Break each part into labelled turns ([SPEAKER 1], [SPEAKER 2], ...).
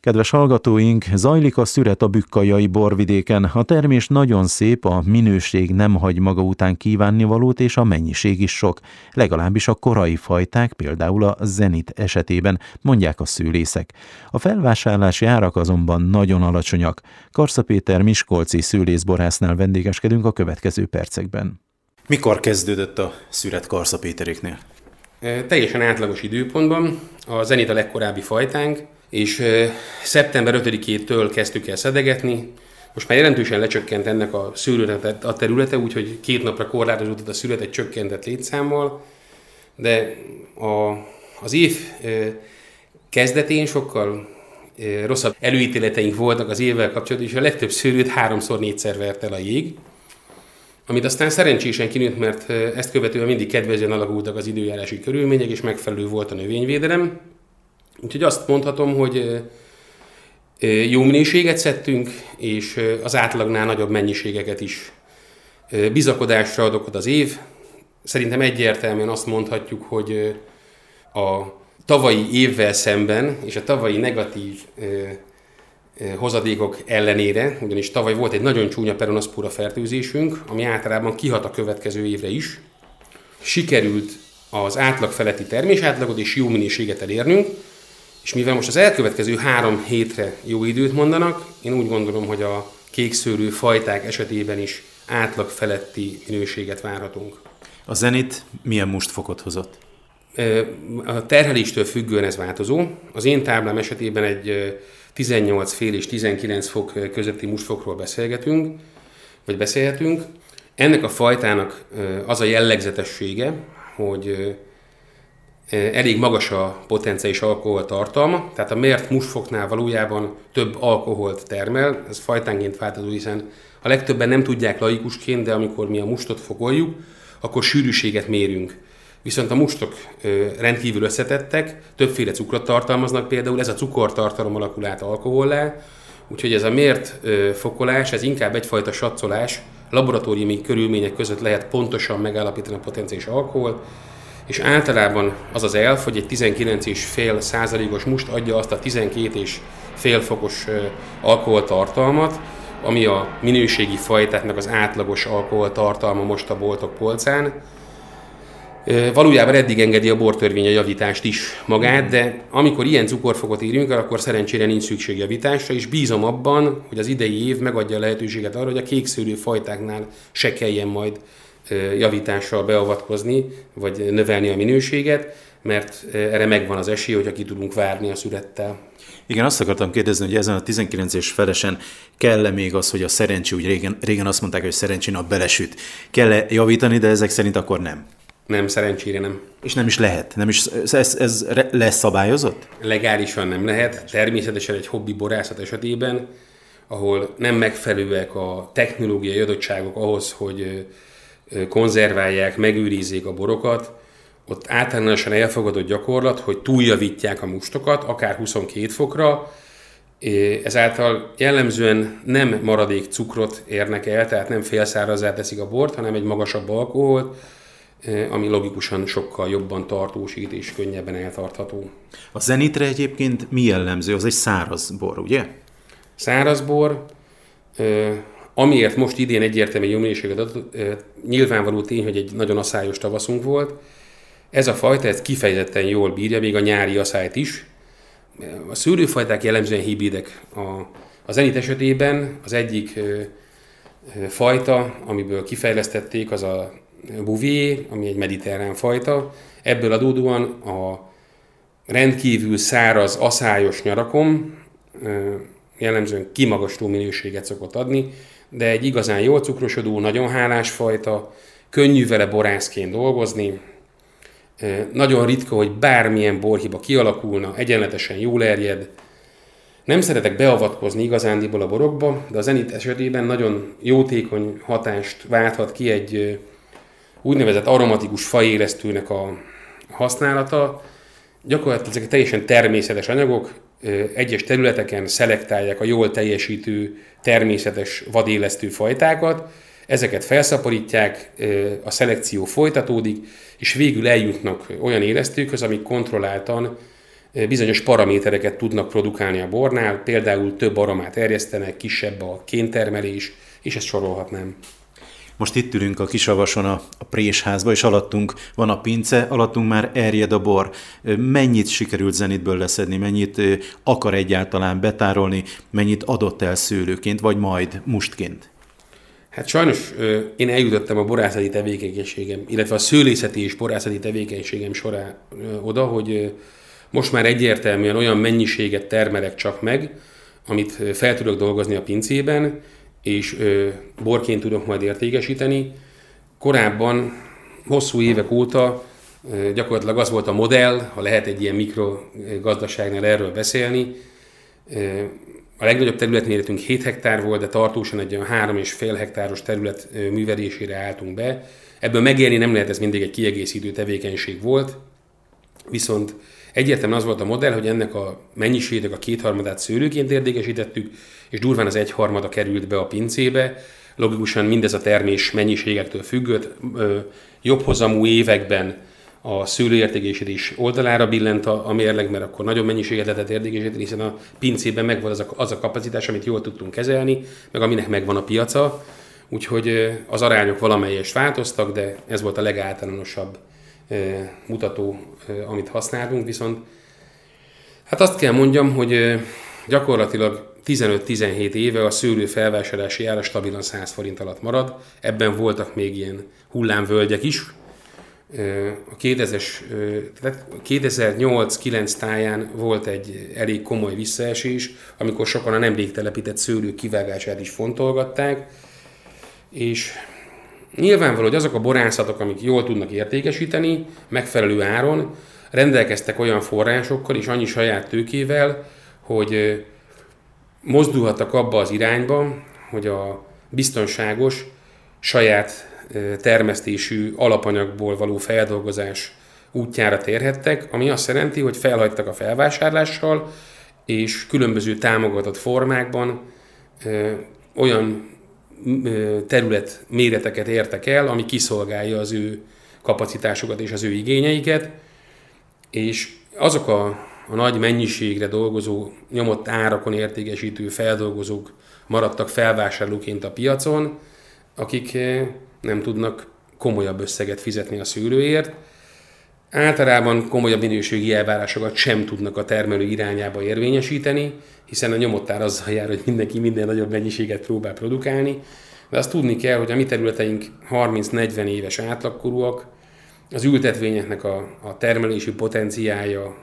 [SPEAKER 1] Kedves hallgatóink, zajlik a szüret a bükkajai borvidéken. A termés nagyon szép, a minőség nem hagy maga után kívánnivalót, és a mennyiség is sok. Legalábbis a korai fajták, például a Zenit esetében, mondják a szőlészek. A felvásárlási árak azonban nagyon alacsonyak. Karsza Péter miskolci szőlészborásznál vendégeskedünk a következő percekben. Mikor kezdődött a szüret Karsza Péteréknél?
[SPEAKER 2] Teljesen átlagos időpontban. A Zenit a legkorábbi fajtánk, és szeptember 5-től kezdtük el szedegetni. Most már jelentősen lecsökkent ennek a szőlőnek a területe, úgyhogy 2 napra korlátozódott a szület egy csökkentett létszámmal, de az év kezdetén sokkal rosszabb előítéleteink voltak az évvel kapcsolatban, és a legtöbb szőlőt 3-4-szer vert el a jég, amit aztán szerencsésen kinőtt, mert ezt követően mindig kedvezően alakultak az időjárási körülmények, és megfelelő volt a növényvédelem. Úgyhogy azt mondhatom, hogy jó minőséget szedtünk, és az átlagnál nagyobb mennyiségeket is. Bizakodásra adott az év. Szerintem egyértelműen azt mondhatjuk, hogy a tavalyi évvel szemben, és a tavalyi negatív hozadékok ellenére, ugyanis tavaly volt egy nagyon csúnya peronoszpora fertőzésünk, ami általában kihat a következő évre is. Sikerült az átlag feletti termésátlagot és jó minőséget elérnünk, és mivel most az elkövetkező 3 hétre jó időt mondanak, én úgy gondolom, hogy a kékszőrű fajták esetében is átlag feletti minőséget várhatunk.
[SPEAKER 1] A Zenit milyen mustfokot hozott?
[SPEAKER 2] A terheléstől függően ez változó. Az én táblám esetében egy 18,5 és 19 fok közötti mustfokról beszélhetünk. Ennek a fajtának az a jellegzetessége, hogy elég magas a potenciális alkoholtartalma, tehát a mért mustfoknál valójában több alkoholt termel, ez fajtánként változó, hiszen a legtöbben nem tudják laikusként, de amikor mi a mustot fogoljuk, akkor sűrűséget mérünk. Viszont a mustok rendkívül összetettek, többféle cukrot tartalmaznak például, ez a cukortartalom alakul át alkohollá, úgyhogy ez a mért fokolás, ez inkább egyfajta satszolás, laboratóriumi körülmények között lehet pontosan megállapítani a potenciális alkoholt, és általában az az elv, hogy egy 19,5%-os must adja azt a 12,5 fokos alkoholtartalmat, ami a minőségi fajtáknak az átlagos alkoholtartalma most a boltok polcán. Valójában eddig engedi a bortörvény a javítást is magát, de amikor ilyen cukorfokot írjunk el, akkor szerencsére nincs szükség javításra, és bízom abban, hogy az idei év megadja a lehetőséget arra, hogy a kékszőlő fajtáknál se kelljen majd javítással beavatkozni, vagy növelni a minőséget, mert erre megvan az esély, hogyha ki tudunk várni a szürettel.
[SPEAKER 1] Igen, azt akartam kérdezni, hogy ezen a 19 felesen kell-e még az, hogy a szerencsé, úgy régen azt mondták, hogy szerencsén a belesüt. Kell-e javítani, de ezek szerint akkor nem?
[SPEAKER 2] Nem, szerencsére nem.
[SPEAKER 1] És nem is lehet? Nem is, ez lesz szabályozott?
[SPEAKER 2] Legálisan nem lehet. Természetesen egy hobbi borászat esetében, ahol nem megfelelőek a technológiai adottságok ahhoz, hogy konzerválják, megőrizzék a borokat, ott általánosan elfogadott gyakorlat, hogy túljavítják a mustokat, akár 22 fokra, ezáltal jellemzően nem maradék cukrot érnek el, tehát nem félszárazzá teszik a bort, hanem egy magasabb alkoholt, ami logikusan sokkal jobban tartósít és könnyebben eltartható.
[SPEAKER 1] A Zenitre egyébként mi jellemző? Az egy száraz bor, ugye?
[SPEAKER 2] Száraz bor, amiért most idén egyértelműen jó minőséget adott, nyilvánvaló tény, hogy egy nagyon aszályos tavaszunk volt. Ez a fajta ez kifejezetten jól bírja, még a nyári aszályt is. A szőlőfajták jellemzően hibridek. A Zenit esetében az egyik fajta, amiből kifejlesztették, az a Bouvier, ami egy mediterrán fajta. Ebből adódóan a rendkívül száraz, aszályos nyarakon jellemzően kimagasló minőséget szokott adni, de egy igazán jól cukrosodó, nagyon hálás fajta, könnyű vele borászként dolgozni. Nagyon ritka, hogy bármilyen borhiba kialakulna, egyenletesen jól erjed. Nem szeretek beavatkozni igazándiból a borokba, de a Zenit esetében nagyon jótékony hatást válthat ki egy úgynevezett aromatikus faélesztőnek a használata. Gyakorlatilag ezek teljesen természetes anyagok, egyes területeken szelektálják a jól teljesítő természetes vadélesztő fajtákat, ezeket felszaporítják, a szelekció folytatódik, és végül eljutnak olyan élesztőkhöz, amik kontrolláltan bizonyos paramétereket tudnak produkálni a bornál, például több aromát erjesztenek, kisebb a kéntermelés, és ezt sorolhatnám.
[SPEAKER 1] Most itt ülünk a Kisavason a présházba, és alattunk van a pince, alattunk már erjed a bor. Mennyit sikerült zenitből leszedni, mennyit akar egyáltalán betárolni, mennyit adott el szőlőként, vagy majd mustként?
[SPEAKER 2] Hát sajnos én eljutottam a borászati tevékenységem, illetve a szőlészeti és borászati tevékenységem során oda, hogy most már egyértelműen olyan mennyiséget termelek csak meg, amit fel tudok dolgozni a pincében, és borként tudok majd értékesíteni. Korábban, hosszú évek óta gyakorlatilag az volt a modell, ha lehet egy ilyen mikrogazdaságnál erről beszélni. A legnagyobb területméretünk 7 hektár volt, de tartósan egy olyan 3,5 hektáros terület művelésére álltunk be. Ebből megélni nem lehet, ez mindig egy kiegészítő tevékenység volt, viszont egyértelműen az volt a modell, hogy ennek a mennyiségnek a 2/3 szőlőként értékesítettük, és durván az 1/3 került be a pincébe. Logikusan mindez a termés mennyiségektől függött. Jobb hozamú években a szőlőértékesítés oldalára billent a mérleg, mert akkor nagyobb mennyiséget lehetett értékesíteni, hiszen a pincében megvolt az a kapacitás, amit jól tudtunk kezelni, meg aminek megvan a piaca. Úgyhogy az arányok valamelyest változtak, de ez volt a legáltalánosabb mutató, amit használtunk, viszont hát azt kell mondjam, hogy gyakorlatilag 15-17 éve a szőlő felvásárlási ára stabilan 100 forint alatt marad. Ebben voltak még ilyen hullámvölgyek is. A 2008-9 táján volt egy elég komoly visszaesés, amikor sokan a nemrég telepített szőlők kivágását is fontolgatták, és nyilvánvaló, hogy azok a borászatok, amik jól tudnak értékesíteni, megfelelő áron, rendelkeztek olyan forrásokkal és annyi saját tőkével, hogy mozdulhattak abba az irányba, hogy a biztonságos, saját termesztésű alapanyagból való feldolgozás útjára térhettek, ami azt jelenti, hogy felhagytak a felvásárlással, és különböző támogatott formákban olyan terület méreteket értek el, ami kiszolgálja az ő kapacitásokat és az ő igényeiket, és azok a nagy mennyiségre dolgozó, nyomott árakon értékesítő feldolgozók maradtak felvásárlóként a piacon, akik nem tudnak komolyabb összeget fizetni a szőlőért. Általában komolyabb minőségi elvárásokat sem tudnak a termelő irányába érvényesíteni, hiszen a nyomott ár azzal jár, hogy mindenki minden nagyobb mennyiséget próbál produkálni, de azt tudni kell, hogy a mi területeink 30-40 éves átlagkorúak, az ültetvényeknek a termelési potenciálja,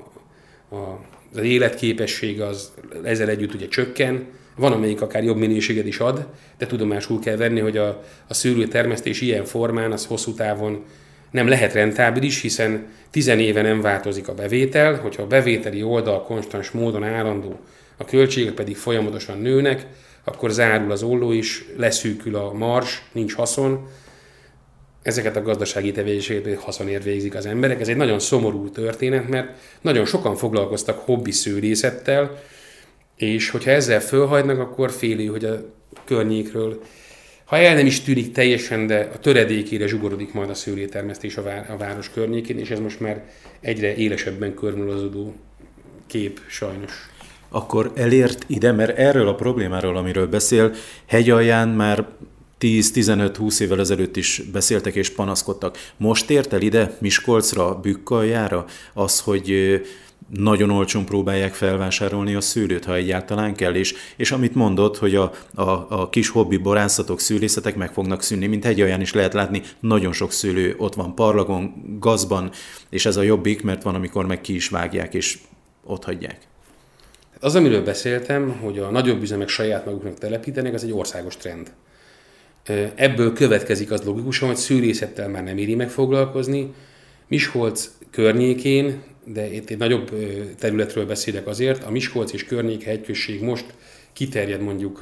[SPEAKER 2] az életképesség az ezzel együtt ugye csökken, van, amelyik akár jobb minőséget is ad, de tudomásul kell venni, hogy a szőlőtermesztés ilyen formán az hosszú távon nem lehet rentábilis, hiszen 10 éve nem változik a bevétel, hogyha a bevételi oldal konstans módon állandó, a költségek pedig folyamatosan nőnek, akkor zárul az olló is, leszűkül a mars, nincs haszon. Ezeket a gazdasági tevékenységeket haszonért végzik az emberek. Ez egy nagyon szomorú történet, mert nagyon sokan foglalkoztak hobbi szőlészettel, és hogyha ezzel fölhagynak, akkor félő, hogy a környékről, ha el nem is tűnik teljesen, de a töredékére zsugorodik majd a szőlőtermesztés a város környékén, és ez most már egyre élesebben körvonalazódó kép sajnos.
[SPEAKER 1] Akkor elért ide, mert erről a problémáról, amiről beszél, hegyalján már 10-15-20 évvel ezelőtt is beszéltek és panaszkodtak. Most ért el ide Miskolcra, Bükkaljára az, hogy nagyon olcsón próbálják felvásárolni a szőlőt, ha egyáltalán kell, és amit mondott, hogy a kis hobbi borászatok, szőlészetek meg fognak szűnni, mint Hegyalján is lehet látni, nagyon sok szőlő ott van parlagon, gazban, és ez a jobbik, mert van, amikor meg ki is vágják, és ott hagyják.
[SPEAKER 2] Az, amiről beszéltem, hogy a nagyobb üzemek saját maguknak telepítenek, az egy országos trend. Ebből következik az logikusan, hogy szőlészettel már nem éri meg foglalkozni. Miskolc környékén, de itt egy nagyobb területről beszélek azért, a Miskolc és környéke hegyközség most kiterjed mondjuk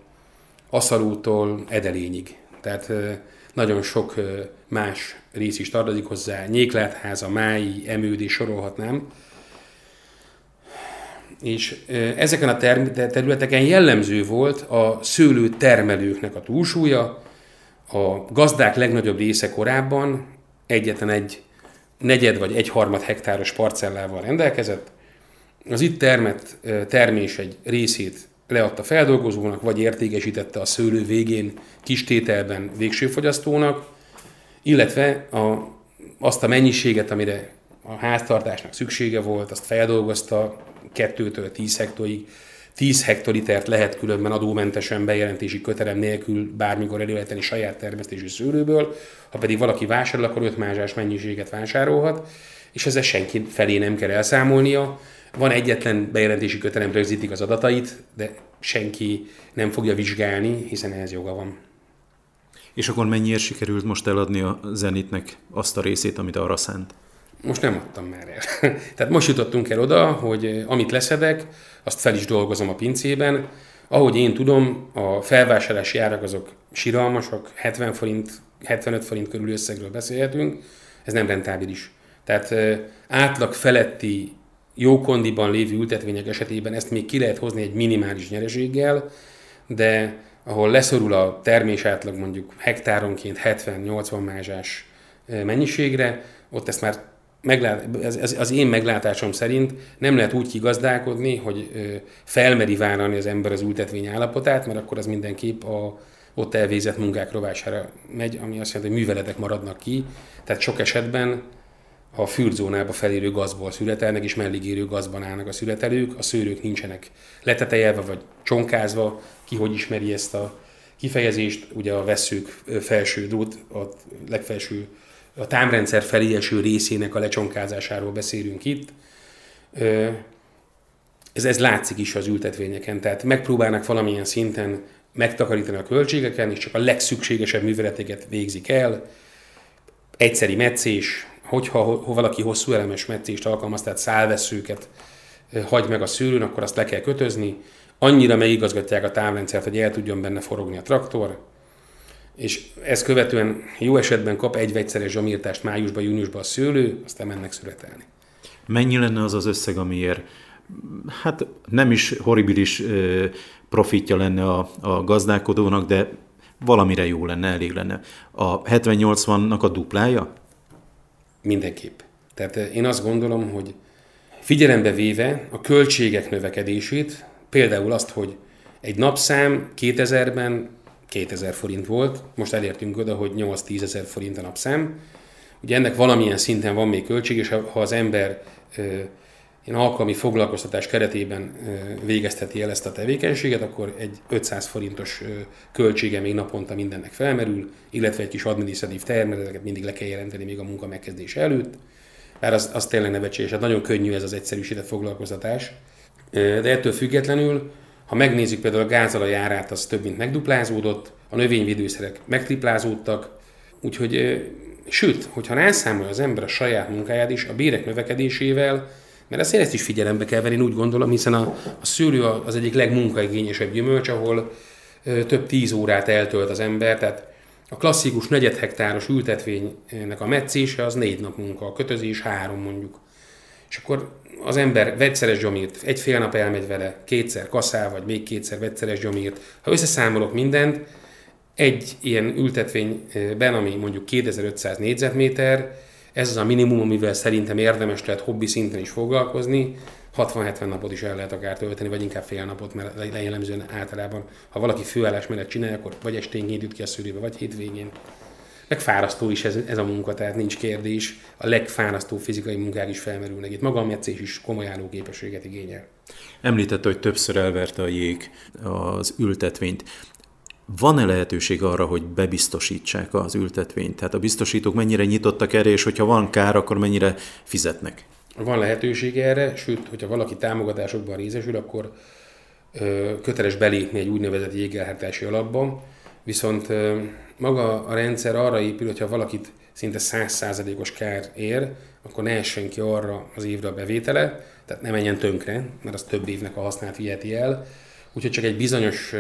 [SPEAKER 2] Aszalútól Edelényig. Tehát nagyon sok más rész is tartozik hozzá, Nyéklátháza, Mályi, Emőd és sorolhatnám. És ezeken a területeken jellemző volt a szőlőtermelőknek a túlsúlya. A gazdák legnagyobb része korábban egyetlen egy negyed vagy egyharmad hektáros parcellával rendelkezett, az itt termett termés egy részét leadta feldolgozónak, vagy értékesítette a szőlő végén kis tételben végső fogyasztónak, illetve azt a mennyiséget, amire a háztartásnak szüksége volt, azt feldolgozta 2-től 10 hektorig. 10 hektolitert lehet különben adómentesen bejelentési kötelem nélkül bármikor előállítani saját termesztésű szőlőből, ha pedig valaki vásárol, akkor 5 mázsás mennyiséget vásárolhat, és ezzel senki felé nem kell elszámolnia. Van egyetlen bejelentési kötelem, rögzítik az adatait, de senki nem fogja vizsgálni, hiszen ehhez joga van.
[SPEAKER 1] És akkor mennyiért sikerült most eladni a Zenitnek azt a részét, amit arra szánt?
[SPEAKER 2] Most nem adtam már el. Tehát most jutottunk el oda, hogy amit leszedek, azt fel is dolgozom a pincében. Ahogy én tudom, a felvásárlási árak azok siralmasak, 70 forint, 75 forint körül összegről beszélhetünk, ez nem rentábilis. Tehát átlag feletti jó kondiban lévő ültetvények esetében ezt még ki lehet hozni egy minimális nyereséggel, de ahol leszorul a termés átlag mondjuk hektáronként 70-80 mázsás mennyiségre, ott ezt már az én meglátásom szerint nem lehet úgy kigazdálkodni, hogy felmeri vállalni az ember az ültetvény állapotát, mert akkor az mindenképp ott elvégzett munkák rovására megy, ami azt jelenti, hogy műveletek maradnak ki. Tehát sok esetben a fürdzónába felérő gazból születelnek, és mellig érő gazban állnak a születelők, a szőlők nincsenek leteteljelve vagy csonkázva, ki hogy ismeri ezt a kifejezést, ugye a vesszők felső drót, a legfelső, a támrendszer felé eső részének a lecsonkázásáról beszélünk itt. Ez látszik is az ültetvényeken, tehát megpróbálnak valamilyen szinten megtakarítani a költségeken, és csak a legszükségesebb műveleteket végzik el. Egyszeri metszés, hogyha valaki hosszú elemes metszést alkalmaz, tehát szálvesszőket hagy meg a szőlőn, akkor azt le kell kötözni. Annyira megigazgatják a támrendszert, hogy el tudjon benne forogni a traktor, és ezt követően jó esetben kap egy vegyszeres zsamírtást májusban, júniusban a szőlő, aztán mennek születelni.
[SPEAKER 1] Mennyi lenne az az összeg, amiért hát nem is horribilis profitja lenne a gazdálkodónak, de valamire jó lenne, elég lenne. A 70-80-nak a duplája?
[SPEAKER 2] Mindenképp. Tehát én azt gondolom, hogy figyelembe véve a költségek növekedését, például azt, hogy egy napszám 2000-ben 2000 forint volt, most elértünk oda, hogy 8-10 ezer forint a napszám. Ugye ennek valamilyen szinten van még költség, és ha az ember ilyen alkalmi foglalkoztatás keretében végezteti el ezt a tevékenységet, akkor egy 500 forintos költsége még naponta mindennek felmerül, illetve egy kis adminisztratív terhet, ezeket mindig le kell jelenteni még a munka megkezdése előtt. Bár az tényleg nevetséges, hát nagyon könnyű ez az egyszerűsített foglalkoztatás. De ettől függetlenül, ha megnézzük például a gázolaj árát, az több mint megduplázódott, a növényvédőszerek megtriplázódtak, úgyhogy sőt, hogyha rászámolja az ember a saját munkáját is, a bérek növekedésével, mert ezt is figyelembe kell venni, én úgy gondolom, hiszen a szőlő az egyik legmunkaigényesebb gyümölcs, ahol több 10 órát eltölt az ember, tehát a klasszikus negyedhektáros ültetvénynek a metszése az 4 nap munka, a kötözés 3 mondjuk. És akkor az ember vegyszeres gyomírt, egy fél nap elmegy vele, 2-szer kaszál, vagy még 2-szer vegyszeres gyomírt. Ha összeszámolok mindent, egy ilyen ültetvényben, ami mondjuk 2500 négyzetméter, ez az a minimum, amivel szerintem érdemes lehet hobbi szinten is foglalkozni, 60-70 napot is el lehet akár tölteni, vagy inkább fél napot, mert jellemzően általában, ha valaki főállás mellett csinálja, akkor vagy esténként jut ki a szőlőbe, vagy hétvégén. Megfárasztó is ez a munka, tehát nincs kérdés. A legfárasztó fizikai munkák is felmerülnek. Itt maga a metszés is komoly állóképességet igényel.
[SPEAKER 1] Említette, hogy többször elverte a jég az ültetvényt. Van-e lehetőség arra, hogy bebiztosítsák az ültetvényt? Tehát a biztosítók mennyire nyitottak erre, és hogyha van kár, akkor mennyire fizetnek?
[SPEAKER 2] Van lehetőség erre, sőt, hogyha valaki támogatásokban részesül, akkor köteles belépni egy úgynevezett jégelhártási alapba, viszont maga a rendszer arra épül, hogyha valakit szinte 100%-os kár ér, akkor ne essen ki arra az évre a bevétele, tehát ne menjen tönkre, mert az több évnek a hasznát viheti el, úgyhogy csak egy bizonyos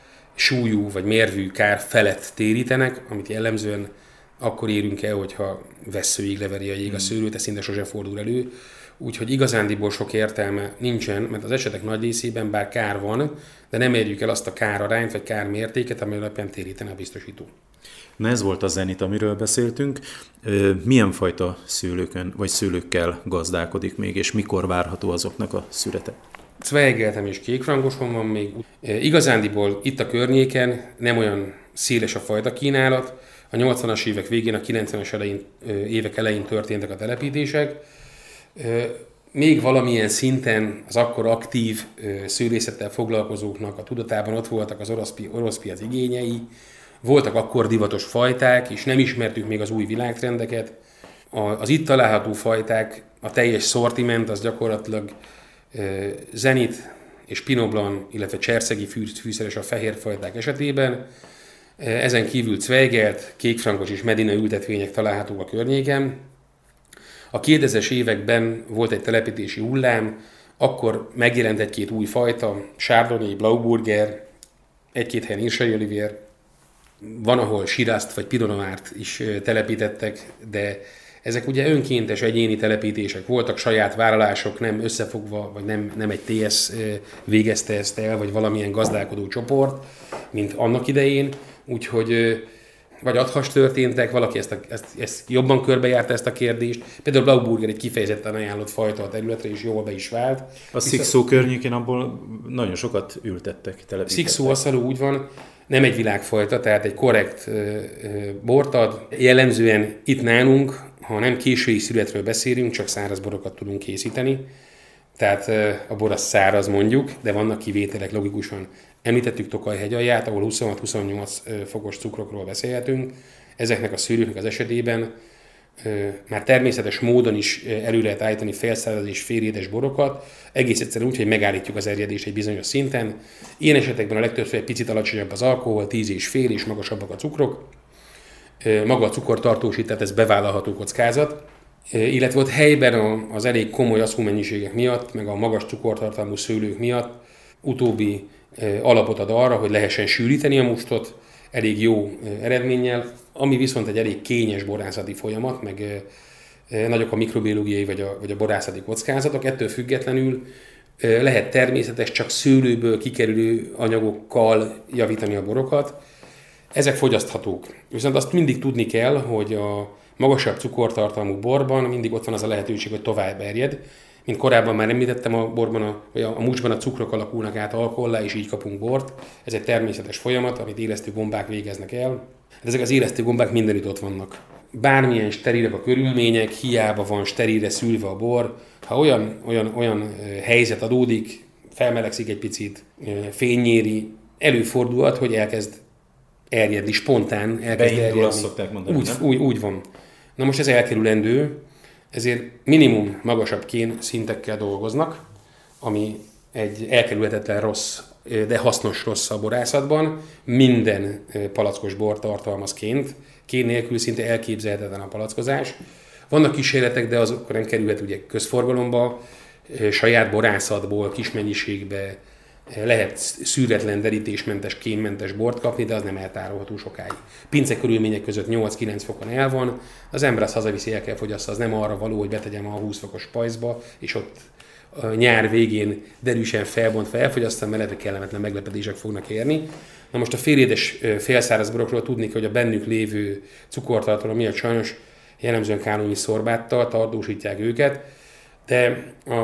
[SPEAKER 2] súlyú vagy mérvű kár felett térítenek, amit jellemzően akkor érünk el, hogyha vesszőig leveri a jég a szőlőt, ez szinte sosem fordul elő. úgyhogy igazándiból sok értelme nincsen, mert az esetek nagy részében bár kár van, de nem érjük el azt a kárarányt vagy kármértéket, ami alapján térítene a biztosító.
[SPEAKER 1] Na ez volt a zenit, amiről beszéltünk. Milyen fajta szőlőkön vagy szőlőkkel gazdálkodik még, és mikor várható azoknak a szürete?
[SPEAKER 2] Zweiggeltem és kékfrankoson van még. Igazándiból itt a környéken nem olyan széles a fajta kínálat. A 80-as évek végén, a 90-es évek elején történtek a telepítések. Még valamilyen szinten az akkor aktív szőlészettel foglalkozóknak a tudatában ott voltak az orosz piac igényei, voltak akkor divatos fajták, és nem ismertük még az új világtrendeket. Az itt található fajták, a teljes szortiment az gyakorlatilag zenit és pinot blanc, illetve cserszegi fűszeres a fehér fajták esetében. Ezen kívül zweigelt, kékfrankos és medina ültetvények találhatók a környéken. A 2000-es években volt egy telepítési hullám, akkor megjelent egy-két új fajta, Chardonnay, Blauburger, egy-két helyen Irschai Olivier, van, ahol Shiraz-t vagy Pinot Noirt is telepítettek, de ezek ugye önkéntes egyéni telepítések voltak, saját vállalások, nem összefogva, vagy nem egy TS végezte ezt el, vagy valamilyen gazdálkodó csoport, mint annak idején, úgyhogy vagy adhas történtek, valaki ezt jobban körbejárta ezt a kérdést. Például Blauburger egy kifejezetten ajánlott fajta a területre, és jól be is vált.
[SPEAKER 1] A Szikszó környékén abból nagyon sokat ültettek, telepítettek.
[SPEAKER 2] Szikszó asszaló úgy van, nem egy világfajta, tehát egy korrekt bort ad. Jellemzően itt nálunk, ha nem késői születről beszélünk, csak száraz borokat tudunk készíteni. Tehát a bor az száraz mondjuk, de vannak kivételek logikusan. Említettük Tokaj hegyalját, ahol 26-28 fokos cukrokról beszélhetünk. Ezeknek a szőlőknek az esetében már természetes módon is elő lehet állítani félszáraz és félédes borokat, egész egyszerűen úgy, hogy megállítjuk az erjedést egy bizonyos szinten. Ilyen esetekben a legtöbbször egy picit alacsonyabb az alkohol, 10,5 és magasabbak a cukrok. Maga a cukortartósítás, ez bevállalható kockázat. Illetve ott helyben az elég komoly aszúmennyiségek miatt, meg a magas cukortartalmú szőlők miatt utóbbi alapot ad arra, hogy lehessen sűríteni a mustot elég jó eredménnyel, ami viszont egy elég kényes borászati folyamat, meg nagyok a mikrobiológiai vagy a borászati kockázatok. Ettől függetlenül lehet természetes, csak szőlőből kikerülő anyagokkal javítani a borokat. Ezek fogyaszthatók. Viszont azt mindig tudni kell, hogy a magasabb cukortartalmú borban mindig ott van az a lehetőség, hogy tovább erjed. Mint korábban már említettem, a borban, a musban a cukrok alakulnak át alkohollá, és így kapunk bort. Ez egy természetes folyamat, amit élesztő gombák végeznek el. De ezek az élesztő gombák mindenütt ott vannak. Bármilyen sterilek a körülmények, hiába van sterilre szülve a bor. Ha olyan helyzet adódik, felmelegszik egy picit, fénynyéri, előfordulhat, hogy elkezd erjedni, spontán elkezd erjedni.
[SPEAKER 1] Azt szokták mondani,
[SPEAKER 2] úgy van. Na most ez elkerülendő, ezért minimum magasabb kén szintekkel dolgoznak, ami egy elkerülhetetlen rossz, de hasznos rossz a borászatban. Minden palackos bor tartalmaz ként. Kén nélkül szinte elképzelhetetlen a palackozás. Vannak kísérletek, de azok nem kerülhet ugye közforgalomba, saját borászatból, kis mennyiségbe lehet szűretlen, derítésmentes, kénmentes bort kapni, de az nem eltárolható sokáig. Pince körülmények között 8-9 fokon el van, az ember azt hazaviszi, el kell fogyassza, az nem arra való, hogy betegyem a 20 fokos pajzsba, és ott a nyár végén derűsen felbontva elfogyasztam, mert lehet, hogy kellemetlen meglepetések fognak érni. Na most a félédes, félszáraz borokról tudni, hogy a bennük lévő cukortartalom miatt sajnos jellemzően kánonyi szorbáttal tartósítják őket, de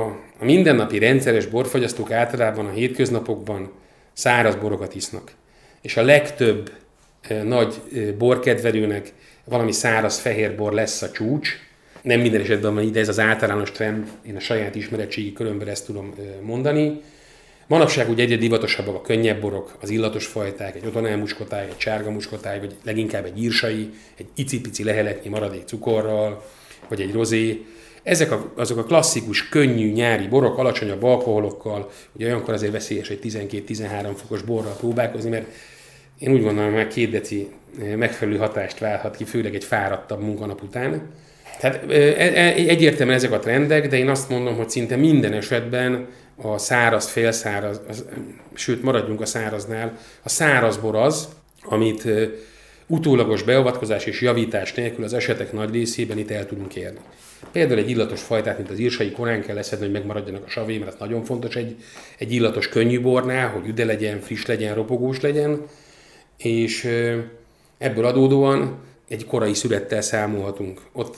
[SPEAKER 2] a mindennapi rendszeres borfogyasztók általában a hétköznapokban száraz borokat isznak. És a legtöbb nagy borkedvelőnek valami száraz fehér bor lesz a csúcs. Nem minden esetben van ide, ez az általános trend, én a saját ismeretségi körömben ezt tudom mondani. Manapság ugye egyre divatosabbak a könnyebb borok, az illatos fajták, egy otonel muskotály, egy sárga muskotály, vagy leginkább egy írsai, egy icipici leheletnyi maradék cukorral, vagy egy rozé. Ezek azok a klasszikus, könnyű nyári borok, alacsonyabb alkoholokkal, ugye olyankor azért veszélyes egy 12-13 fokos borral próbálkozni, mert én úgy gondolom, hogy már 2 deci megfelelő hatást válhat ki, főleg egy fáradtabb munkanap után. Tehát egyértelműen ezek a trendek, de én azt mondom, hogy szinte minden esetben a száraz, félszáraz, sőt maradjunk a száraznál, a száraz bor az, amit utólagos beavatkozás és javítás nélkül az esetek nagy részében itt el tudunk érni. Például egy illatos fajtát, mint az írsai korán kell leszedni, hogy megmaradjanak a savé, mert ez nagyon fontos egy illatos könnyű bornál, hogy üde legyen, friss legyen, ropogós legyen, és ebből adódóan egy korai születtel számolhatunk. Ott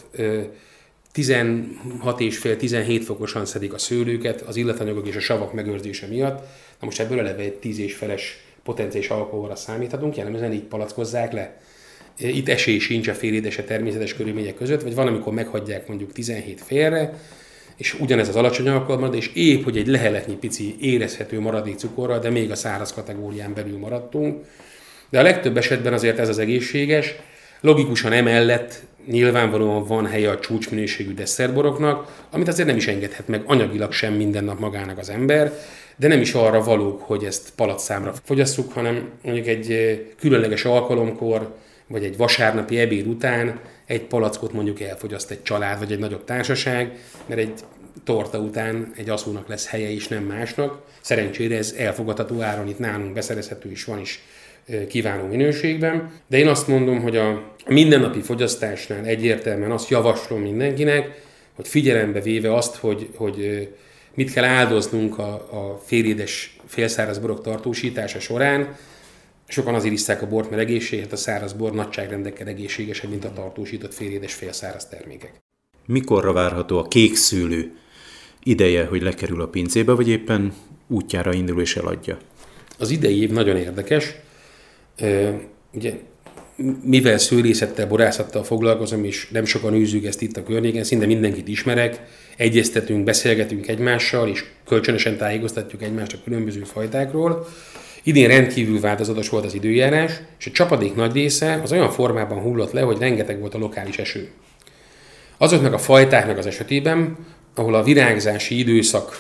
[SPEAKER 2] 16,5-17 fokosan szedik a szőlőket az illatanyagok és a savak megőrzése miatt. Na most ebből eleve egy 10 és feles potenciális alkoholra számíthatunk, jellemzően így palackozzák le. Itt esély sincs a félédes a természetes körülmények között, vagy van, amikor meghagyják mondjuk 17 félre, és ugyanez az alacsony alkohol marad, és épp, hogy egy leheletnyi pici érezhető maradék cukorral, de még a száraz kategórián belül maradtunk. De a legtöbb esetben azért ez az egészséges. Logikusan emellett nyilvánvalóan van helye a csúcsminőségű desszertboroknak, amit azért nem is engedhet meg anyagilag sem minden nap magának az ember, de nem is arra valók, hogy ezt palacszámra fogyasszuk, hanem mondjuk egy különleges alkalomkor, vagy egy vasárnapi ebéd után egy palackot mondjuk elfogyaszt egy család, vagy egy nagyobb társaság, mert egy torta után egy aszónak lesz helye is, nem másnak. Szerencsére ez elfogadható áron itt nálunk beszerezhető is van is kiváló minőségben. De én azt mondom, hogy a mindennapi fogyasztásnál egyértelműen azt javaslom mindenkinek, hogy figyelembe véve azt, hogy mit kell áldoznunk a félédes, félszáraz borok tartósítása során. Sokan azért isszák a bort, mert egészséges, a száraz bor nagyságrendekkel egészségesebb, mint a tartósított félédes, félszáraz termékek.
[SPEAKER 1] Mikorra várható a kék szőlő ideje, hogy lekerül a pincébe, vagy éppen útjára indul és eladja?
[SPEAKER 2] Az idei év nagyon érdekes. Ugye, mivel szőlészettel, borászattal foglalkozom, és nem sokan űzzük ezt itt a környéken, szinte mindenkit ismerek, egyeztetünk, beszélgetünk egymással, és kölcsönösen tájékoztatjuk egymást a különböző fajtákról. Idén rendkívül változatos volt az időjárás, és a csapadék nagy része az olyan formában hullott le, hogy rengeteg volt a lokális eső. Azoknak a fajtáknak az esetében, ahol a virágzási időszakot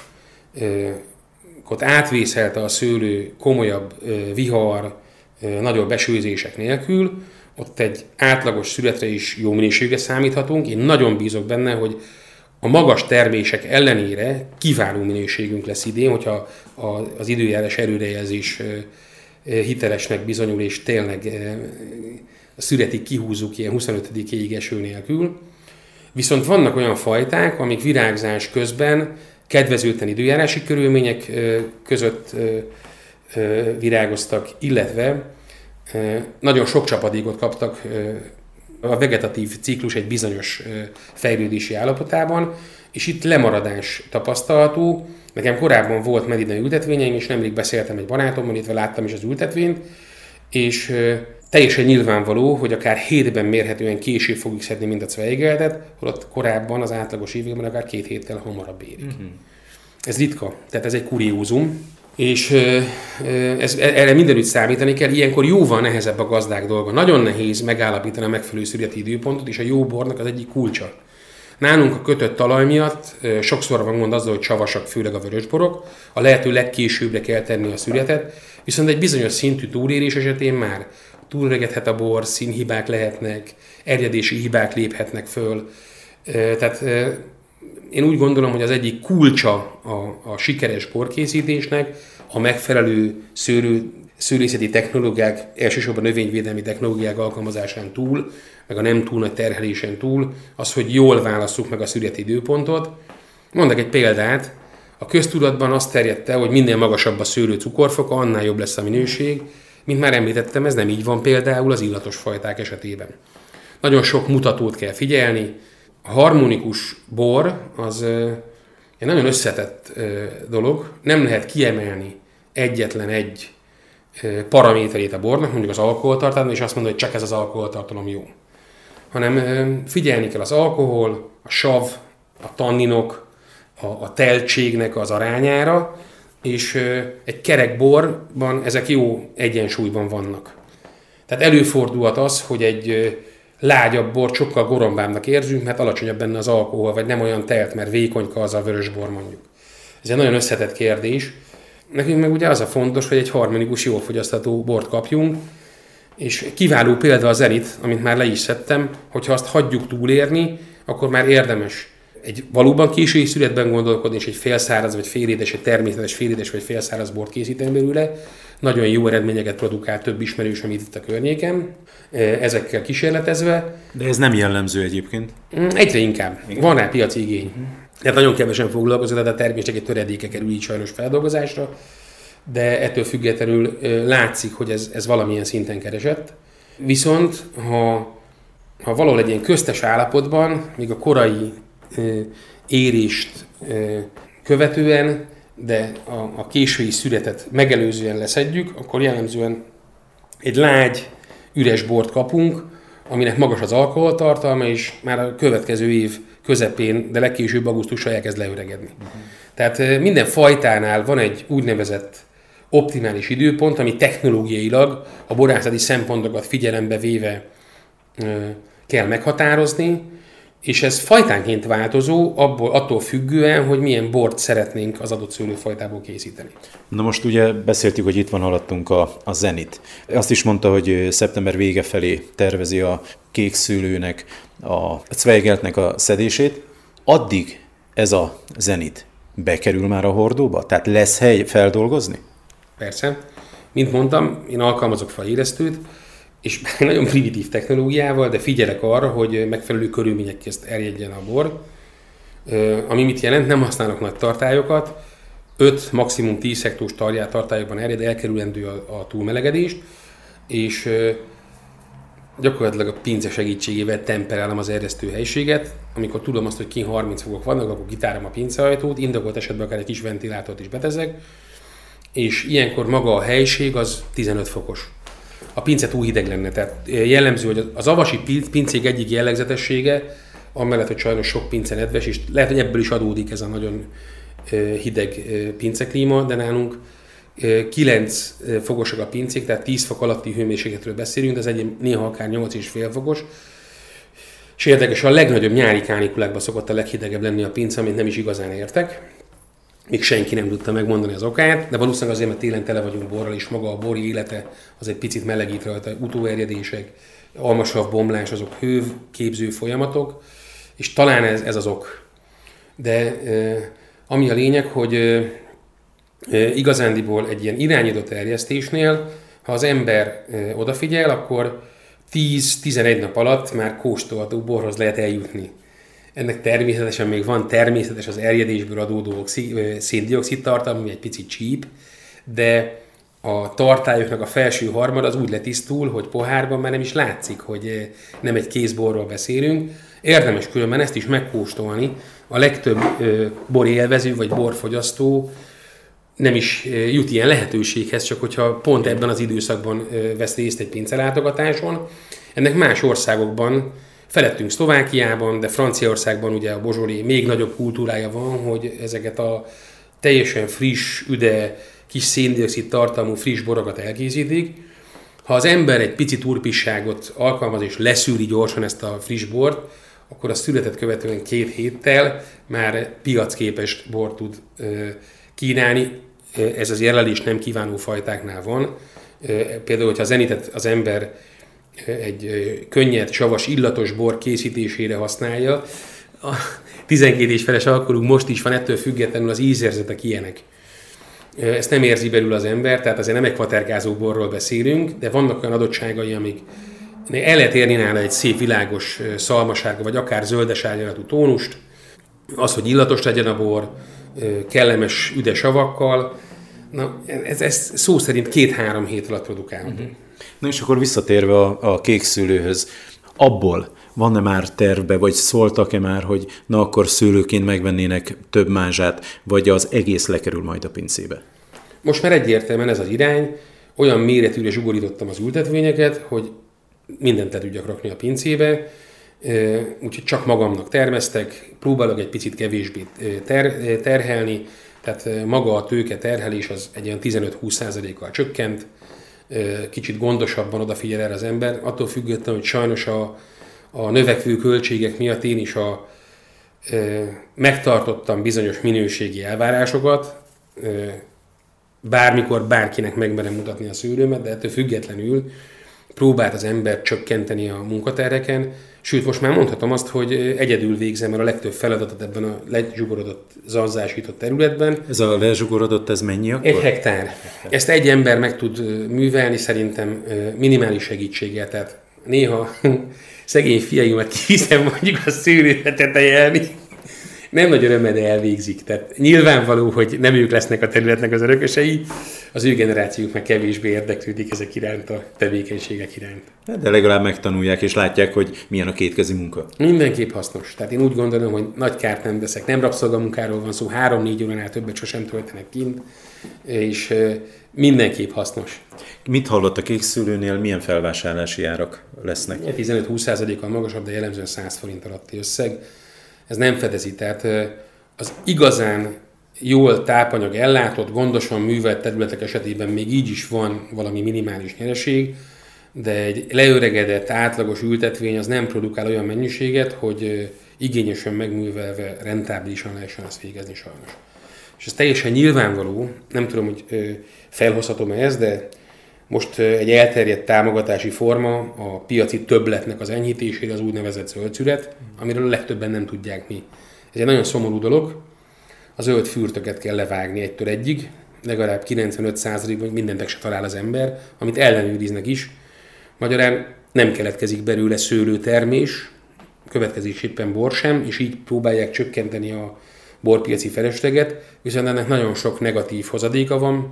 [SPEAKER 2] átvészelte a szőlő komolyabb vihar, nagyobb esőzések nélkül, ott egy átlagos születre is jó minőségre számíthatunk. Én nagyon bízok benne, hogy a magas termések ellenére kiváló minőségünk lesz idén, hogyha az időjárás előrejelzés hitelesnek bizonyul, és tényleg a születig kihúzzuk ilyen 25-ig eső nélkül. Viszont vannak olyan fajták, amik virágzás közben kedvezőtlen időjárási körülmények között virágoztak, illetve nagyon sok csapadékot kaptak a vegetatív ciklus egy bizonyos fejlődési állapotában, és itt lemaradás tapasztalható. Nekem korábban volt medina ültetvényeim, és nemrég beszéltem egy barátommal, illetve láttam is az ültetvényt, és teljesen nyilvánvaló, hogy akár hétben mérhetően később fogjuk szedni, mint a Zweigelt, holott korábban az átlagos években akár 2 héttel hamarabb érik. Mm-hmm. Ez ritka, tehát ez egy kuriózum, és erre mindenütt számítani kell, ilyenkor jóval nehezebb a gazdák dolga. Nagyon nehéz megállapítani a megfelelő születi időpontot, és a jó bornak az egyik kulcsa. Nálunk a kötött talaj miatt sokszor van gond azzal, hogy csavasak, főleg a vörösborok, a lehető legkésőbbre kell tenni a születet, viszont egy bizonyos szintű túlérés esetén már túlöregedhet a bor, színhibák lehetnek, erjedési hibák léphetnek föl. Tehát én úgy gondolom, hogy az egyik kulcsa a sikeres borkészítésnek a megfelelő szőlészeti technológiák, elsősorban növényvédelmi technológiák alkalmazásán túl, meg a nem túl nagy terhelésen túl, az, hogy jól válasszuk meg a születi időpontot. Mondok egy példát, a köztudatban azt terjedt el, hogy minél magasabb a szőlő cukorfoka, annál jobb lesz a minőség. Mint már említettem, ez nem így van például az illatos fajták esetében. Nagyon sok mutatót kell figyelni. A harmonikus bor az egy nagyon összetett dolog. Nem lehet kiemelni egyetlen egy paraméterét a bornak, mondjuk az alkoholtartalom, és azt mondani, hogy csak ez az alkoholtartalom jó. Hanem figyelni kell az alkohol, a sav, a tanninok, a teltségnek az arányára, és egy kerek borban ezek jó egyensúlyban vannak. Tehát előfordulhat az, hogy egy lágyabb bort sokkal gorombábbnak érzünk, mert alacsonyabb benne az alkohol, vagy nem olyan telt, mert vékonyka az a vörös bor mondjuk. Ez egy nagyon összetett kérdés. Nekünk meg ugye az a fontos, hogy egy harmonikus, jól fogyasztható bort kapjunk, és kiváló példa a Zenit, amit már le is szedtem, hogyha azt hagyjuk túlérni, akkor már érdemes egy valóban késői születben gondolkodni, és egy félszáraz, vagy félédes, egy természetes félédes, vagy félszáraz bort készíteni belőle. Nagyon jó eredményeket produkál több ismerősöm itt a környéken, ezekkel kísérletezve.
[SPEAKER 1] De ez nem jellemző egyébként?
[SPEAKER 2] Egyre inkább. Van rá piaci igény. Tehát nagyon kevesen foglalkoznak, de a termésnek egy töredéke kerül így sajnos feldolgozásra, de ettől függetlenül látszik, hogy ez valamilyen szinten keresett. Viszont, ha valahol egy ilyen köztes állapotban, még a korai érést követően, de a késői születet megelőzően leszedjük, akkor jellemzően egy lágy, üres bort kapunk, aminek magas az alkoholtartalma, és már a következő év közepén, de legkésőbb augusztusra elkezd leöregedni. Tehát minden fajtánál van egy úgynevezett optimális időpont, ami technológiailag a borászati szempontokat figyelembe véve kell meghatározni, és ez fajtánként változó, attól függően, hogy milyen bort szeretnénk az adott szőlőfajtából készíteni.
[SPEAKER 1] Na most ugye beszéltük, hogy itt van alattunk a Zenit. Azt is mondta, hogy szeptember vége felé tervezi a kék szőlőnek, a Zweigelt-nek a szedését. Addig ez a Zenit bekerül már a hordóba? Tehát lesz hely feldolgozni?
[SPEAKER 2] Persze. Mint mondtam, én alkalmazok faéresztőt, és nagyon primitív technológiával, de figyelek arra, hogy megfelelő körülmények közt erjedjen a bor. Ami mit jelent, nem használok nagy tartályokat, 5, maximum 10 hektós tartályokban erjed, elkerülendő a túlmelegedést, és gyakorlatilag a pince segítségével temperálom az erjesztő helységet. Amikor tudom azt, hogy kint 30 fokok vannak, akkor kitárom a pinceajtót, indokolt esetben akár egy kis ventilátort is betezek, és ilyenkor maga a helység az 15 fokos. A pince túl hideg lenne, tehát jellemző, hogy az avasi pincék egyik jellegzetessége, amellett, hogy sajnos sok pince nedves, és lehet, hogy ebből is adódik ez a nagyon hideg pinceklíma, de nálunk 9 fokosak a pincék, tehát 10 fok alatti hőmérsékletről beszélünk, de ez néha akár 8,5 fokos. És érdekes, a legnagyobb nyári kánikulákban szokott a leghidegebb lenni a pince, amit nem is igazán értek. Még senki nem tudta megmondani az okát, de valószínűleg azért, mert télen tele vagyunk borral, és maga a bori élete az egy picit melegít rajta, utóerjedések, almasav bomlás, azok hőképző folyamatok, és talán ez az ok. De ami a lényeg, hogy igazándiból egy ilyen irányított erjesztésnél, ha az ember odafigyel, akkor 10-11 nap alatt már kóstolható borhoz lehet eljutni. Ennek természetesen még van természetes az erjedésből adódó szén-dioxid tartalma, ami egy picit csíp, de a tartályoknak a felső harmad az úgy letisztul, hogy pohárban már nem is látszik, hogy nem egy kézborról beszélünk. Érdemes különben ezt is megkóstolni. A legtöbb borélvező vagy borfogyasztó nem is jut ilyen lehetőséghez, csak hogyha pont ebben az időszakban vesz részt egy pincelátogatáson. Ennek más országokban, felettünk Szlovákiában, de Franciaországban ugye a bozsori még nagyobb kultúrája van, hogy ezeket a teljesen friss, üde, kis szén-dioxid tartalmú friss borokat elkészítik. Ha az ember egy pici turpisságot alkalmaz és leszűri gyorsan ezt a friss bort, akkor a születet követően 2 héttel már piacképes bort tud kínálni. Ez az jelölés nem kívánó fajtáknál van. Például, hogyha a Zenitet az ember egy könnyed, savas, illatos bor készítésére használja, a 12 és feles alkoholunk most is van, ettől függetlenül az ízérzetek ilyenek. Ezt nem érzi belül az ember, tehát azért nem egy kvatergázó borról beszélünk, de vannak olyan adottságai, amik el lehet érni nála egy szép, világos szalmasárga, vagy akár zöldes árnyalatú tónust. Az, hogy illatos legyen a bor, kellemes, üdes savakkal, na, ez szó szerint 2-3 hét alatt produkálható.
[SPEAKER 1] Na és akkor visszatérve a kék szőlőhöz, abból van-e már tervbe, vagy szóltak-e már, hogy na akkor szőlőként megvennének több mázsát, vagy az egész lekerül majd a pincébe?
[SPEAKER 2] Most már egyértelműen ez az irány, olyan méretűre zsugorítottam az ültetvényeket, hogy mindent le tudjak rakni a pincébe, úgyhogy csak magamnak termesztek, próbálok egy picit kevésbé terhelni, tehát maga a tőke terhelés az egy olyan 15-20%-kal csökkent, kicsit gondosabban odafigyel erre az ember, attól függetlenül, hogy sajnos a növekvő költségek miatt én is megtartottam bizonyos minőségi elvárásokat, bármikor bárkinek megmerem mutatni a szőlőmet, de ettől függetlenül próbált az ember csökkenteni a munkaterheken, Sőt, most már mondhatom azt, hogy egyedül végzem el a legtöbb feladatot ebben a lezsugorodott, zanzásított területben.
[SPEAKER 1] Ez a lezsugorodott, ez mennyi akkor?
[SPEAKER 2] 1 hektár. Ezt egy ember meg tud művelni szerintem minimális segítséggel. Tehát néha szegény fiaimat kiviszem mondjuk a szőlőre tetejelni. Nem nagy örömmel, de elvégzik. Tehát nyilvánvaló, hogy nem ők lesznek a területnek az örökösei, az ő generációk meg kevésbé érdeklődik ezek iránt, a tevékenységek iránt.
[SPEAKER 1] De legalább megtanulják és látják, hogy milyen a kétkezi munka.
[SPEAKER 2] Mindenképp hasznos. Tehát én úgy gondolom, hogy nagy kárt nem teszek. Nem rabszolgamunkáról van szó, 3-4 óránál többet sosem töltenek kint, és mindenképp hasznos.
[SPEAKER 1] Mit hallott a kékszülőnél, milyen felvásárlási árak lesznek?
[SPEAKER 2] 15-20%-kal magasabb, de jellemzően 100 forint alatti összeg. Ez nem fedezi, tehát az igazán jól tápanyag ellátott, gondosan művelt területek esetében még így is van valami minimális nyereség, de egy leöregedett, átlagos ültetvény az nem produkál olyan mennyiséget, hogy igényesen megművelve rentábilisan lehessen ezt végezni sajnos. És ez teljesen nyilvánvaló, nem tudom, hogy felhozhatom-e ezt, de most egy elterjedt támogatási forma a piaci többletnek az enyhítésére az úgynevezett zöldszület, amiről a legtöbben nem tudják mi. Ez egy nagyon szomorú dolog. A zöld fürtöket kell levágni 1-től 1-ig, legalább 95%-ban mindent se talál az ember, amit ellenőriznek is. Magyarán nem keletkezik belőle szőlőtermés, következésképpen bor sem, és így próbálják csökkenteni a borpiaci felesleget, viszont ennek nagyon sok negatív hozadéka van.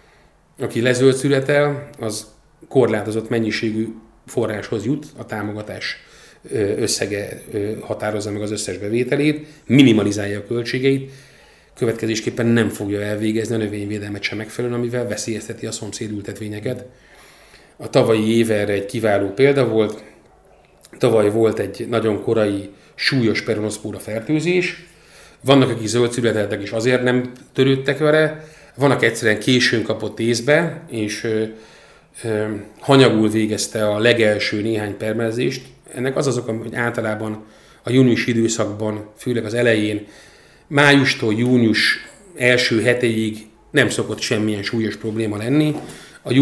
[SPEAKER 2] Aki lezöldszületel, az korlátozott mennyiségű forráshoz jut, a támogatás összege határozza meg az összes bevételét, minimalizálja a költségeit, következésképpen nem fogja elvégezni a növényvédelmet sem megfelelően, amivel veszélyezteti a szomszéd ültetvényeket. A tavalyi év erre egy kiváló példa volt. Tavaly volt egy nagyon korai súlyos peronoszpóra fertőzés. Vannak, akik zöldszületeltek és azért nem törődtek vele, vannak egyszerűen későn kapott észbe, és hanyagul végezte a legelső néhány permelezést. Ennek az oka, hogy általában a júniusi időszakban, főleg az elején, májustól június első hetéig nem szokott semmilyen súlyos probléma lenni. A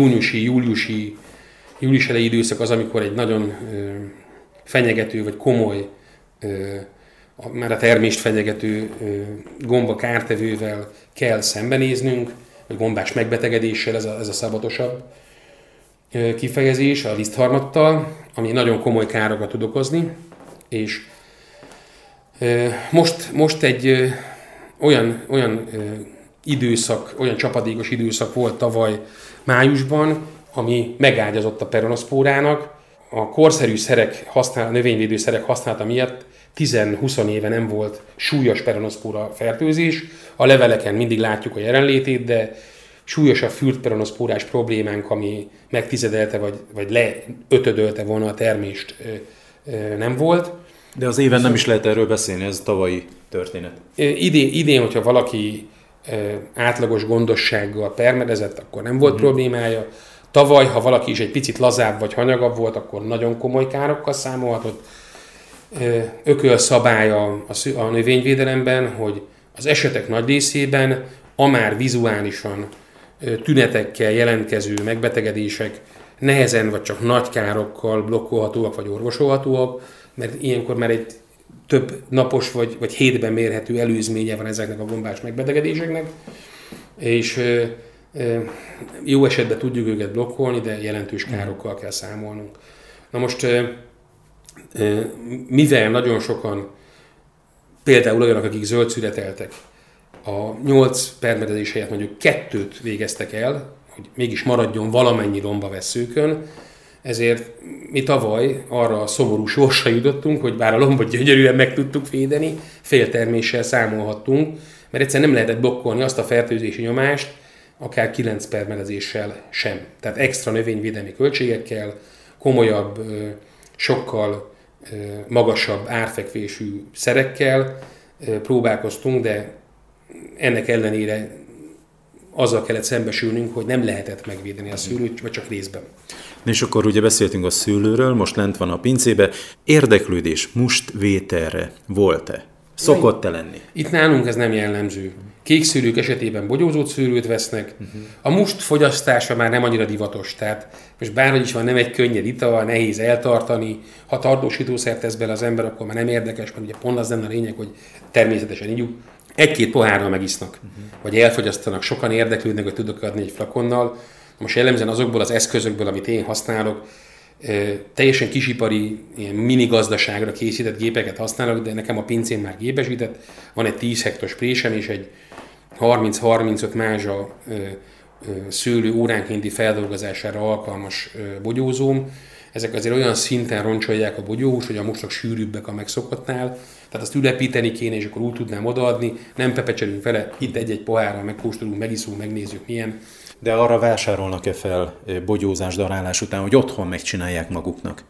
[SPEAKER 2] július elejé időszak az, amikor egy nagyon fenyegető vagy komoly, már a termést fenyegető gomba kártevővel kell szembenéznünk, vagy gombás megbetegedéssel, ez a szabatosabb kifejezés, a lisztharmattal, ami nagyon komoly károkat tud okozni, és most egy olyan időszak, olyan csapadékos időszak volt tavaly májusban, ami megágyazott a peronoszpórának. A korszerű növényvédő szerek használata miatt 10-20 éve nem volt súlyos peronoszpóra fertőzés. A leveleken mindig látjuk a jelenlétét, de súlyosabb fürtperonoszpórás problémánk, ami megtizedelte vagy leötödölte volna a termést, nem volt.
[SPEAKER 1] De az éven nem is lehet erről beszélni, ez tavalyi történet.
[SPEAKER 2] Idén, hogyha valaki átlagos gondossággal permelezett, akkor nem volt problémája. Tavaly, ha valaki is egy picit lazább vagy hanyagabb volt, akkor nagyon komoly károkkal számolhatott. Ökölszabály a növényvédelemben, hogy az esetek nagy részében a már vizuálisan tünetekkel jelentkező megbetegedések nehezen vagy csak nagy károkkal blokkolhatóak vagy orvosolhatóak, mert ilyenkor már egy több napos vagy hétben mérhető előzménye van ezeknek a gombás megbetegedéseknek, és jó esetben tudjuk őket blokkolni, de jelentős károkkal kell számolnunk. Na most, mivel nagyon sokan, például olyanok, akik zöldszületeltek, a 8 permetezés helyett mondjuk 2 végeztek el, hogy mégis maradjon valamennyi lombaveszőkön, ezért mi tavaly arra a szomorú sorsra jutottunk, hogy bár a lombot gyönyörűen meg tudtuk védeni, félterméssel számolhattunk, mert egyszerűen nem lehetett blokkolni azt a fertőzési nyomást, akár 9 permelezéssel sem. Tehát extra növényvédelmi költségekkel, komolyabb, sokkal magasabb árfekvésű szerekkel próbálkoztunk, de ennek ellenére azzal kellett szembesülnünk, hogy nem lehetett megvédeni a szőlőt, vagy csak részben.
[SPEAKER 1] És akkor ugye beszéltünk a szőlőről, most lent van a pincébe. Érdeklődés mustvételre volt-e Szokott-e lenni?
[SPEAKER 2] Itt nálunk ez nem jellemző. Kékszőlők esetében bogyózott szőlőt vesznek. A must fogyasztása már nem annyira divatos, tehát most bárhogy is van, nem egy könnyed ital, nehéz eltartani. Ha tartósítószert tesz bele az ember, akkor már nem érdekes, mert ugye pont az lenne a lényeg, hogy természetesen ígyuk. Egy-két pohárral megisznak, vagy elfogyasztanak, sokan érdeklődnek, hogy tudok adni egy flakonnal. Most jellemzően azokból az eszközökből, amit én használok, teljesen kisipari, ilyen mini gazdaságra készített gépeket használok, de nekem a pincém már gépesített. Van egy 10 hektos présem és egy 30-35 mázsa szőlő óránkénti feldolgozására alkalmas bogyózóm. Ezek azért olyan szinten roncsolják a bogyós, hogy a mustak sűrűbbek a megszokottnál. Tehát azt ülepíteni kéne, és akkor úgy tudnám odaadni. Nem pepecselünk vele, itt egy-egy pohárral megkóstolunk, megiszunk, megnézzük milyen.
[SPEAKER 1] De arra vásárolnak-e fel bogyózás, darálás után, hogy otthon megcsinálják maguknak?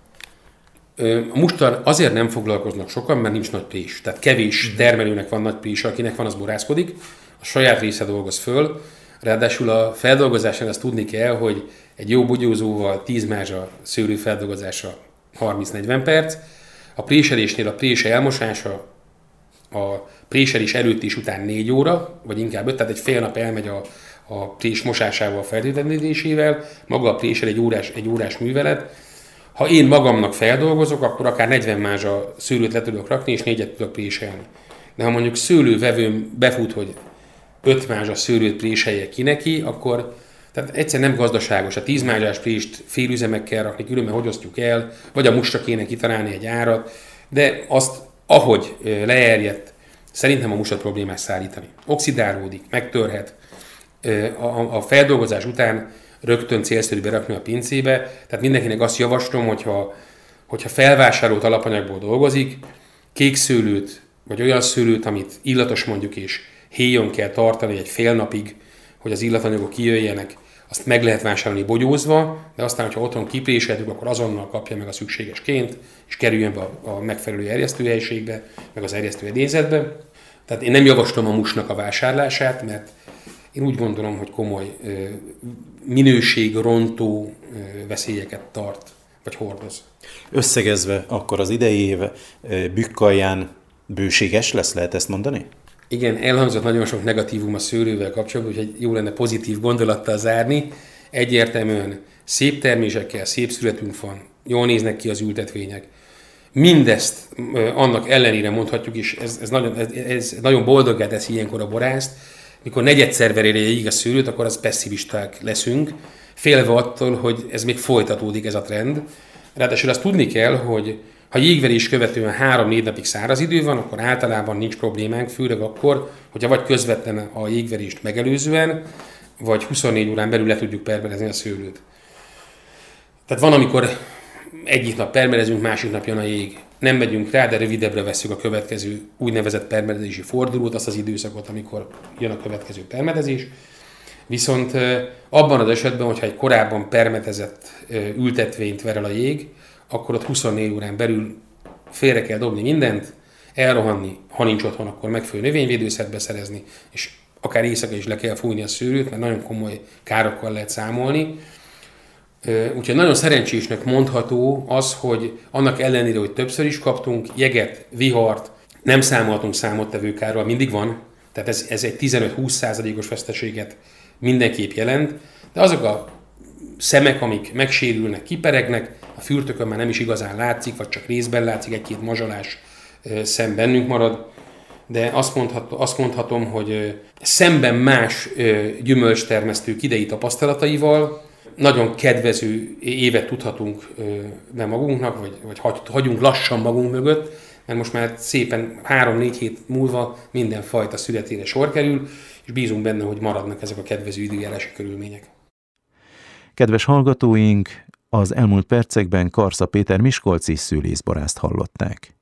[SPEAKER 2] A mustal azért nem foglalkoznak sokan, mert nincs nagy prés. Tehát kevés termelőnek van nagy prés, akinek van, az borászkodik. A saját része dolgoz föl. Ráadásul a feldolgozásán azt tudni kell, hogy egy jó bogyózóval 10 mázsa szőlő feldolgozása 30-40 perc. A préselésnél a prés elmosása a préselés előtt és után 4 óra, vagy inkább 5, tehát egy fél nap elmegy a prés mosásával, feltétlenedésével, maga a présel egy órás művelet. Ha én magamnak feldolgozok, akkor akár 40 mázsa szőlőt le tudok rakni, és 4-et tudok préselni. De ha mondjuk szőlővevőm befut, hogy 5 mázsa szőlőt préseljek ki neki, akkor tehát egyszer nem gazdaságos. A 10 mázsás prést félüzemekkel rakni, különben hogy osztjuk el, vagy a mustra kéne kitalálni egy árat, de azt, ahogy leerjedt, szerintem a mustat problémás szállítani. Oxidálódik, megtörhet, a feldolgozás után rögtön célszerű berakni a pincébe, tehát mindenkinek azt javaslom, hogyha felvásárolt alapanyagból dolgozik, kék szőlőt, vagy olyan szőlőt, amit illatos mondjuk, és héjon kell tartani egy fél napig, hogy az illatanyagok kijöjjenek, azt meg lehet vásárolni bogyózva, de aztán, hogyha otthon kipréseltük, akkor azonnal kapja meg a szükséges ként, és kerüljön be a megfelelő erjesztőhelyiségbe, meg az erjesztőedényzetbe. Tehát én nem javaslom a musnak a vásárlását, mert én úgy gondolom, hogy komoly minőségrontó veszélyeket tart, vagy hordoz.
[SPEAKER 1] Összegezve akkor az idei év Bükk-Kalján bőséges lesz, lehet ezt mondani?
[SPEAKER 2] Igen, elhangzott nagyon sok negatívum a szőlővel kapcsolatban, úgyhogy jó lenne pozitív gondolattal zárni. Egyértelműen szép termésekkel, szép születünk van, jól néznek ki az ültetvények. Mindezt annak ellenére mondhatjuk, és ez nagyon boldoggá teszi ilyenkor a borászt, mikor negyedszer verélye a szőlőt, akkor az pesszimisták leszünk, félve attól, hogy ez még folytatódik ez a trend. Ráadásul azt tudni kell, hogy ha jégverés követően 3-4 napig száraz idő van, akkor általában nincs problémánk, főleg akkor, hogyha vagy közvetlen a jégverést megelőzően, vagy 24 órán belül le tudjuk permelezni a szőlőt. Tehát van, amikor egyik nap permelezünk, másik nap jön a jég. Nem megyünk rá, de rövidebbre vesszük a következő úgynevezett permelezési fordulót, azt az időszakot, amikor jön a következő permelezés. Viszont abban az esetben, hogyha egy korábban permetezett ültetvényt ver el a jég, akkor ott 24 órán belül félre kell dobni mindent, elrohanni, ha nincs otthon, akkor megfelelő növényvédőszert beszerezni, és akár éjszaka is le kell fújni a szőlőt, mert nagyon komoly károkkal lehet számolni. Úgyhogy nagyon szerencsésnek mondható az, hogy annak ellenére, hogy többször is kaptunk jeget, vihart, nem számoltunk számottevőkárral, mindig van, tehát ez egy 15-20%-os veszteséget mindenképp jelent, de azok a szemek, amik megsérülnek, kiperegnek, a fürtökön már nem is igazán látszik, vagy csak részben látszik, egy-két mazsolás szem bennünk marad, de azt mondhatom, hogy szemben más gyümölcstermesztők idei tapasztalataival nagyon kedvező évet tudhatunk be magunknak, vagy hagyunk lassan magunk mögött, mert most már szépen 3-4 hét múlva mindenfajta születére sor kerül, és bízunk benne, hogy maradnak ezek a kedvező időjárási körülmények.
[SPEAKER 1] Kedves hallgatóink, az elmúlt percekben Karsza Péter miskolci szülészborászt hallották.